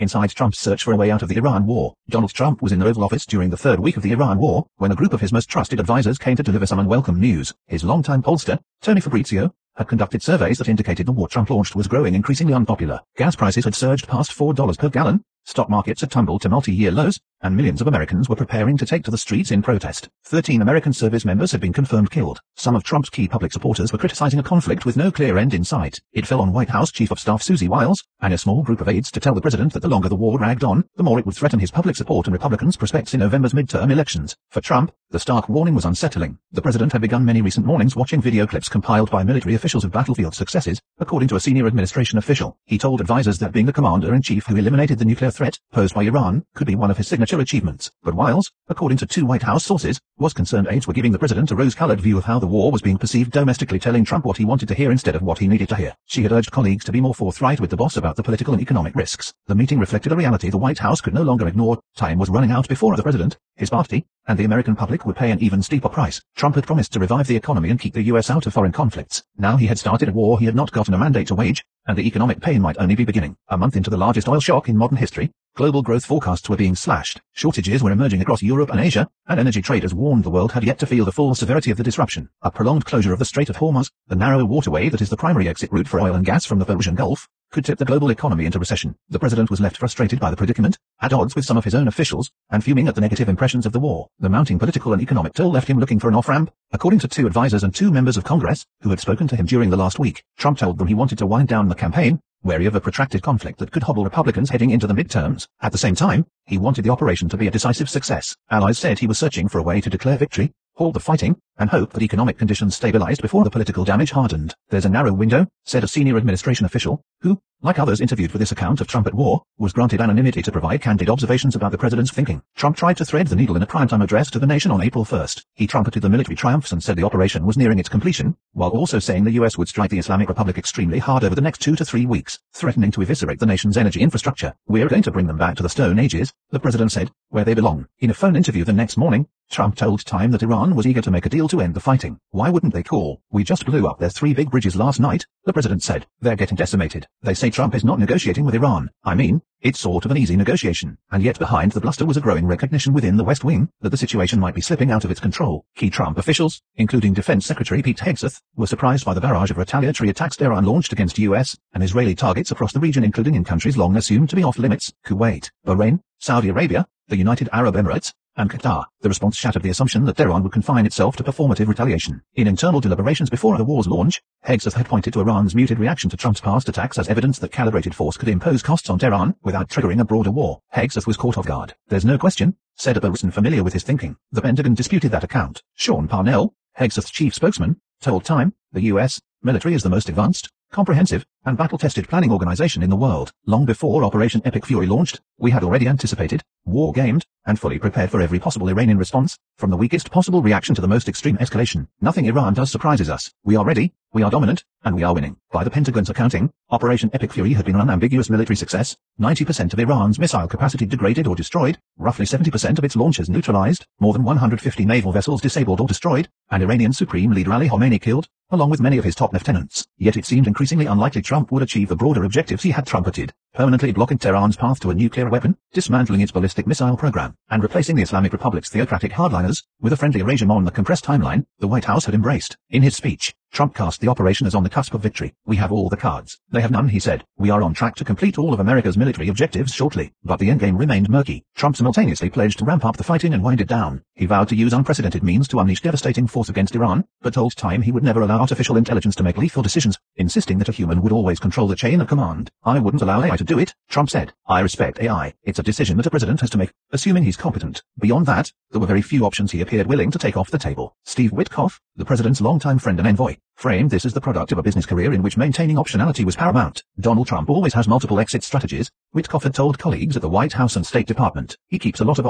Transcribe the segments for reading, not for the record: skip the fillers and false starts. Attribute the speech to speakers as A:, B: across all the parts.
A: Inside Trump's search for a way out of the Iran war. Donald Trump was in the Oval Office during the third week of the Iran war, when a group of his most trusted advisors came to deliver some unwelcome news. His longtime pollster, Tony Fabrizio, had conducted surveys that indicated the war Trump launched was growing increasingly unpopular. Gas prices had surged past $4 per gallon, stock markets had tumbled to multi-year lows, and millions of Americans were preparing to take to the streets in protest. 13 American service members had been confirmed killed. Some of Trump's key public supporters were criticizing a conflict with no clear end in sight. It fell on White House Chief of Staff Susie Wiles and a small group of aides to tell the president that the longer the war dragged on, the more it would threaten his public support and Republicans' prospects in November's midterm elections. For Trump, the stark warning was unsettling. The president had begun many recent mornings watching video clips compiled by military officials of battlefield successes, according to a senior administration official. He told advisors that being the commander-in-chief who eliminated the nuclear threat posed by Iran could be one of his signature achievements. But Wiles, according to two White House sources, was concerned aides were giving the president a rose-colored view of how the war was being perceived domestically, telling Trump what he wanted to hear instead of what he needed to hear. She had urged colleagues to be more forthright with the boss about the political and economic risks. The meeting reflected a reality the White House could no longer ignore. Time was running out before the president, his party, and the American public would pay an even steeper price. Trump had promised to revive the economy and keep the U.S. out of foreign conflicts. Now he had started a war he had not gotten a mandate to wage, and the economic pain might only be beginning. A month into the largest oil shock in modern history, global growth forecasts were being slashed, shortages were emerging across Europe and Asia, and energy traders warned the world had yet to feel the full severity of the disruption. A prolonged closure of the Strait of Hormuz, the narrow waterway that is the primary exit route for oil and gas from the Persian Gulf, could tip the global economy into recession. The president was left frustrated by the predicament, at odds with some of his own officials, and fuming at the negative impressions of the war. The mounting political and economic toll left him looking for an off-ramp. According to two advisors and two members of Congress, who had spoken to him during the last week, Trump told them he wanted to wind down the campaign, wary of a protracted conflict that could hobble Republicans heading into the midterms. At the same time, he wanted the operation to be a decisive success. Allies said he was searching for a way to declare victory, halt the fighting, and hope that economic conditions stabilized before the political damage hardened. There's a narrow window, said a senior administration official, who, like others interviewed for this account of Trump at war, was granted anonymity to provide candid observations about the president's thinking. Trump tried to thread the needle in a primetime address to the nation on April 1st. He trumpeted the military triumphs and said the operation was nearing its completion, while also saying the U.S. would strike the Islamic Republic extremely hard over the next 2 to 3 weeks, threatening to eviscerate the nation's energy infrastructure. We're going to bring them back to the Stone Ages, the president said, where they belong. In a phone interview the next morning, Trump told Time that Iran was eager to make a deal to end the fighting. Why wouldn't they call? We just blew up their 3 big bridges last night, the president said. They're getting decimated. They say Trump is not negotiating with Iran. I mean, it's sort of an easy negotiation. And yet behind the bluster was a growing recognition within the West Wing that the situation might be slipping out of its control. Key Trump officials, including Defense Secretary Pete Hegseth, were surprised by the barrage of retaliatory attacks Iran launched against U.S. and Israeli targets across the region, including in countries long assumed to be off limits: Kuwait, Bahrain, Saudi Arabia, the United Arab Emirates, and Qatar. The response shattered the assumption that Tehran would confine itself to performative retaliation. In internal deliberations before the war's launch, Hegseth had pointed to Iran's muted reaction to Trump's past attacks as evidence that calibrated force could impose costs on Tehran without triggering a broader war. Hegseth was caught off guard. There's no question, said a person familiar with his thinking. The Pentagon disputed that account. Sean Parnell, Hegseth's chief spokesman, told Time, the U.S. military is the most advanced, comprehensive, and battle-tested planning organization in the world. Long before Operation Epic Fury launched, we had already anticipated, war-gamed, and fully prepared for every possible Iranian response, from the weakest possible reaction to the most extreme escalation. Nothing Iran does surprises us. We are ready, we are dominant, and we are winning. By the Pentagon's accounting, Operation Epic Fury had been an unambiguous military success. 90% of Iran's missile capacity degraded or destroyed, roughly 70% of its launchers neutralized, more than 150 naval vessels disabled or destroyed, and Iranian Supreme Leader Ali Khamenei killed, along with many of his top lieutenants. Yet it seemed increasingly unlikely Trump would achieve the broader objectives he had trumpeted, permanently blocking Tehran's path to a nuclear weapon, dismantling its ballistic missile program, and replacing the Islamic Republic's theocratic hardliners with a friendly regime on the compressed timeline the White House had embraced. In his speech, Trump cast the operation as on the cusp of victory. We have all the cards. They have none, he said. We are on track to complete all of America's military objectives shortly. But the endgame remained murky. Trump simultaneously pledged to ramp up the fighting and wind it down. He vowed to use unprecedented means to unleash devastating force against Iran, but told Time he would never allow artificial intelligence to make lethal decisions, insisting that a human would always control the chain of command. I wouldn't allow AI to do it, Trump said. I respect AI. It's a decision that a president has to make, assuming he's competent. Beyond that, there were very few options he appeared willing to take off the table. Steve Witkoff, the president's longtime friend and envoy, framed this as the product of a business career in which maintaining optionality was paramount. Donald Trump always has multiple exit strategies, Witkoff had told colleagues at the White House and State Department. He keeps a lot of options,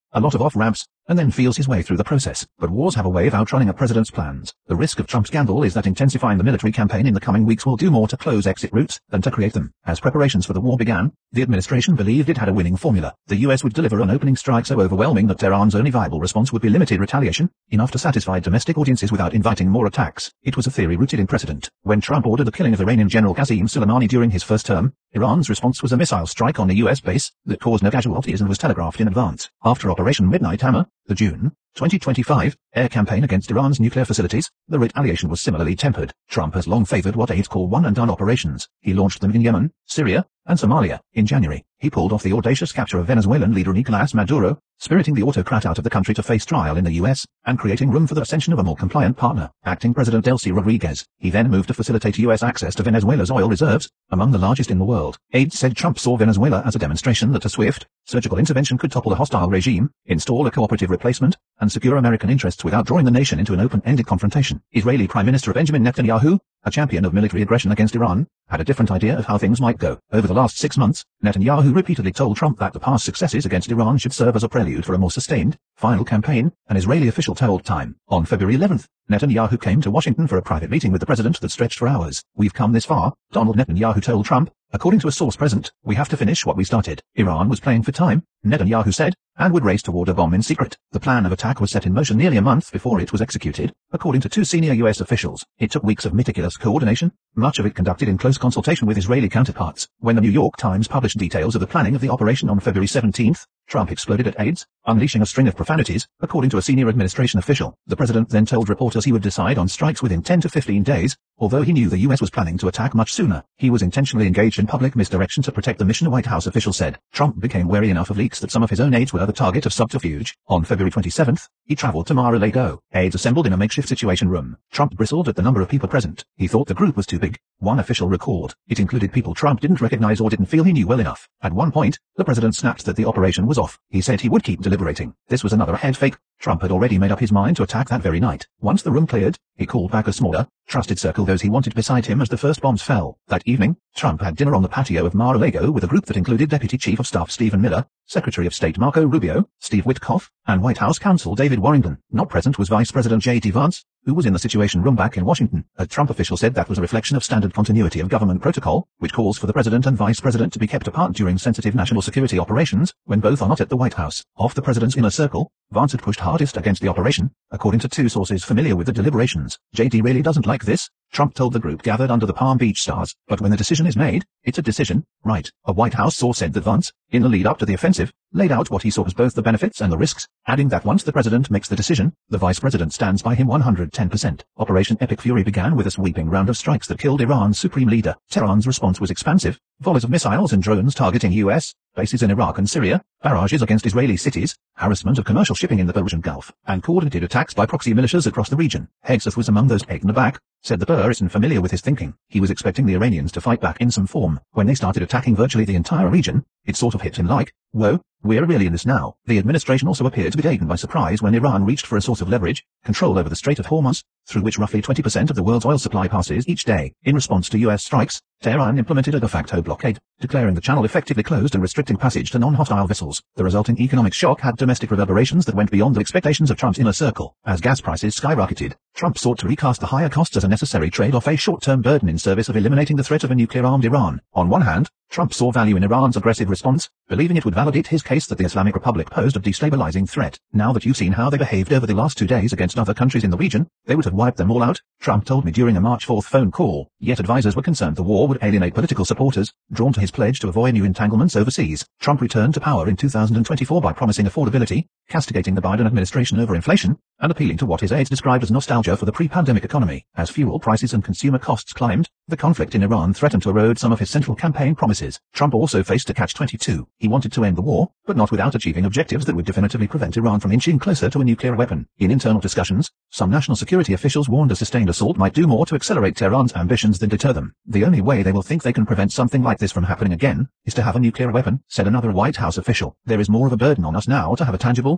A: a lot of off-ramps, and then feels his way through the process. But wars have a way of outrunning a president's plans. The risk of Trump's gamble is that intensifying the military campaign in the coming weeks will do more to close exit routes than to create them. As preparations for the war began, the administration believed it had a winning formula. The US would deliver an opening strike so overwhelming that Tehran's only viable response would be limited retaliation, enough to satisfy domestic audiences without inviting more attacks. It was a theory rooted in precedent. When Trump ordered the killing of Iranian General Qasem Soleimani during his first term, Iran's response was a missile strike on a US base that caused no casualties and was telegraphed in advance. After Operation Midnight Hammer, the June 2025 air campaign against Iran's nuclear facilities, the retaliation was similarly tempered. Trump has long favored what aides call one-and-done operations. He launched them in Yemen, Syria, and Somalia. In January, he pulled off the audacious capture of Venezuelan leader Nicolas Maduro, spiriting the autocrat out of the country to face trial in the US, and creating room for the ascension of a more compliant partner, acting President Delcy Rodriguez. He then moved to facilitate US access to Venezuela's oil reserves, among the largest in the world. Aides said Trump saw Venezuela as a demonstration that a swift, surgical intervention could topple a hostile regime, install a cooperative replacement, and secure American interests without drawing the nation into an open-ended confrontation. Israeli Prime Minister Benjamin Netanyahu, a champion of military aggression against Iran, had a different idea of how things might go. Over the last 6 months, Netanyahu repeatedly told Trump that the past successes against Iran should serve as a prelude for a more sustained, final campaign, an Israeli official told Time. On February 11th, Netanyahu came to Washington for a private meeting with the president that stretched for hours. "We've come this far," Donald Netanyahu told Trump. "According to a source present, we have to finish what we started." Iran was playing for time, Netanyahu said, and would race toward a bomb in secret. The plan of attack was set in motion nearly a month before it was executed, according to 2 senior US officials. It took weeks of meticulous coordination, much of it conducted in close consultation with Israeli counterparts. When the New York Times published details of the planning of the operation on February 17th, Trump exploded at aides, unleashing a string of profanities, according to a senior administration official. The president then told reporters he would decide on strikes within 10 to 15 days, although he knew the US was planning to attack much sooner. He was intentionally engaged in public misdirection to protect the mission, a White House official said. Trump became wary enough of leaks that some of his own aides were the target of subterfuge. On February 27th, he traveled to Mar-a-Lago. Aides assembled in a makeshift situation room. Trump bristled at the number of people present. He thought the group was too big. One official recalled. It included people Trump didn't recognize or didn't feel he knew well enough. At one point, the president snapped that the operation was off. He said he would keep deliberating. This was another head fake. Trump had already made up his mind to attack that very night. Once the room cleared, he called back a smaller, trusted circle those he wanted beside him as the first bombs fell. That evening, Trump had dinner on the patio of Mar-a-Lago with a group that included Deputy Chief of Staff Stephen Miller, Secretary of State Marco Rubio, Steve Witkoff, and White House counsel David Warrington. Not present was Vice President J.D. Vance, who was in the Situation Room back in Washington. A Trump official said that was a reflection of standard continuity of government protocol, which calls for the president and vice president to be kept apart during sensitive national security operations, when both are not at the White House. Off the president's inner circle, Vance had pushed hardest against the operation, according to 2 sources familiar with the deliberations. J.D. really doesn't like this, Trump told the group gathered under the Palm Beach stars. But when the decision is made, it's a decision, right? A White House source said that Vance, in the lead up to the offensive, laid out what he saw as both the benefits and the risks, adding that once the president makes the decision, the vice president stands by him 110%. Operation Epic Fury began with a sweeping round of strikes that killed Iran's supreme leader. Tehran's response was expansive, volleys of missiles and drones targeting US bases in Iraq and Syria, barrages against Israeli cities, harassment of commercial shipping in the Persian Gulf, and coordinated attacks by proxy militias across the region. Hegseth was among those taken aback, said the person familiar with his thinking. He was expecting the Iranians to fight back in some form. When they started attacking virtually the entire region, it sort of hit him like, whoa, we're really in this now. The administration also appeared to be taken by surprise when Iran reached for a source of leverage, control over the Strait of Hormuz, through which roughly 20% of the world's oil supply passes each day. In response to US strikes, Tehran implemented a de facto blockade, declaring the channel effectively closed and restricting passage to non-hostile vessels. The resulting economic shock had domestic reverberations that went beyond the expectations of Trump's inner circle. As gas prices skyrocketed, Trump sought to recast the higher costs as a necessary trade-off, a short-term burden in service of eliminating the threat of a nuclear-armed Iran. On one hand, Trump saw value in Iran's aggressive response, believing it would validate his case that the Islamic Republic posed a destabilizing threat. Now that you've seen how they behaved over the last 2 days against other countries in the region, they would have wiped them all out, Trump told me during a March 4th phone call. Yet advisors were concerned the war would alienate political supporters, drawn to his pledge to avoid new entanglements overseas. Trump returned to power in 2024 by promising affordability, castigating the Biden administration over inflation, and appealing to what his aides described as nostalgia for the pre-pandemic economy. As fuel prices and consumer costs climbed, the conflict in Iran threatened to erode some of his central campaign promises. Trump also faced a catch-22. He wanted to end the war, but not without achieving objectives that would definitively prevent Iran from inching closer to a nuclear weapon. In internal discussions, some national security officials warned a sustained assault might do more to accelerate Tehran's ambitions than deter them. The only way they will think they can prevent something like this from happening again is to have a nuclear weapon, said another White House official. There is more of a burden on us now to have a tangible,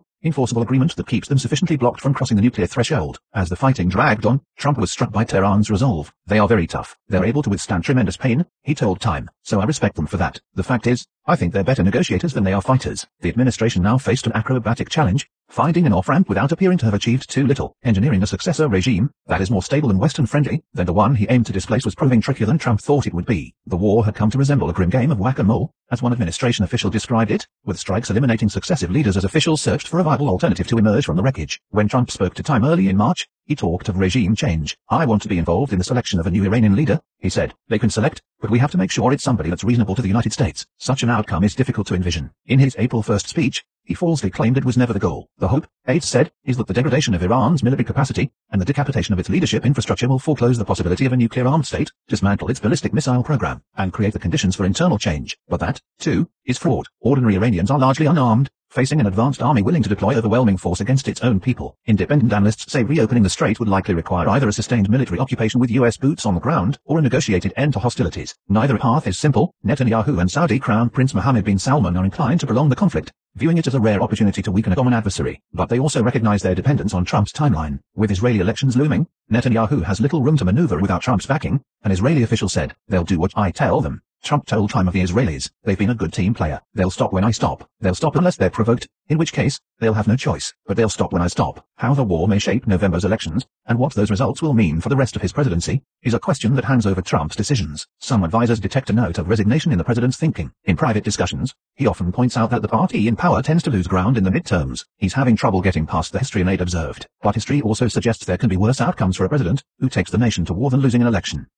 A: mutual, enforceable agreement that keeps them sufficiently blocked from crossing the nuclear threshold. As the fighting dragged on, Trump was struck by Tehran's resolve. They are very tough. They're able to withstand tremendous pain, he told Time. So I respect them for that. The fact is, I think they're better negotiators than they are fighters. The administration now faced an acrobatic challenge, finding an off-ramp without appearing to have achieved too little. Engineering a successor regime that is more stable and Western-friendly than the one he aimed to displace was proving trickier than Trump thought it would be. The war had come to resemble a grim game of whack-a-mole, as one administration official described it, with strikes eliminating successive leaders as officials searched for a viable alternative to emerge from the wreckage. When Trump spoke to Time early in March, he talked of regime change. I want to be involved in the selection of a new Iranian leader, he said. They can select, but we have to make sure it's somebody that's reasonable to the United States. Such an outcome is difficult to envision. In his April 1st speech, he falsely claimed it was never the goal. The hope, aides said, is that the degradation of Iran's military capacity and the decapitation of its leadership infrastructure will foreclose the possibility of a nuclear-armed state, dismantle its ballistic missile program, and create the conditions for internal change. But that, too, is fraud. Ordinary Iranians are largely unarmed, facing an advanced army willing to deploy overwhelming force against its own people. Independent analysts say reopening the strait would likely require either a sustained military occupation with U.S. boots on the ground or a negotiated end to hostilities. Neither path is simple. Netanyahu and Saudi Crown Prince Mohammed bin Salman are inclined to prolong the conflict, viewing it as a rare opportunity to weaken a common adversary. But they also recognize their dependence on Trump's timeline. With Israeli elections looming, Netanyahu has little room to maneuver without Trump's backing, an Israeli official said. They'll do what I tell them. Trump told Time of the Israelis, they've been a good team player. They'll stop when I stop. They'll stop unless they're provoked, in which case, they'll have no choice. But they'll stop when I stop. How the war may shape November's elections, and what those results will mean for the rest of his presidency, is a question that hangs over Trump's decisions. Some advisors detect a note of resignation in the president's thinking. In private discussions, he often points out that the party in power tends to lose ground in the midterms. He's having trouble getting past the history an aide observed. But history also suggests there can be worse outcomes for a president who takes the nation to war than losing an election.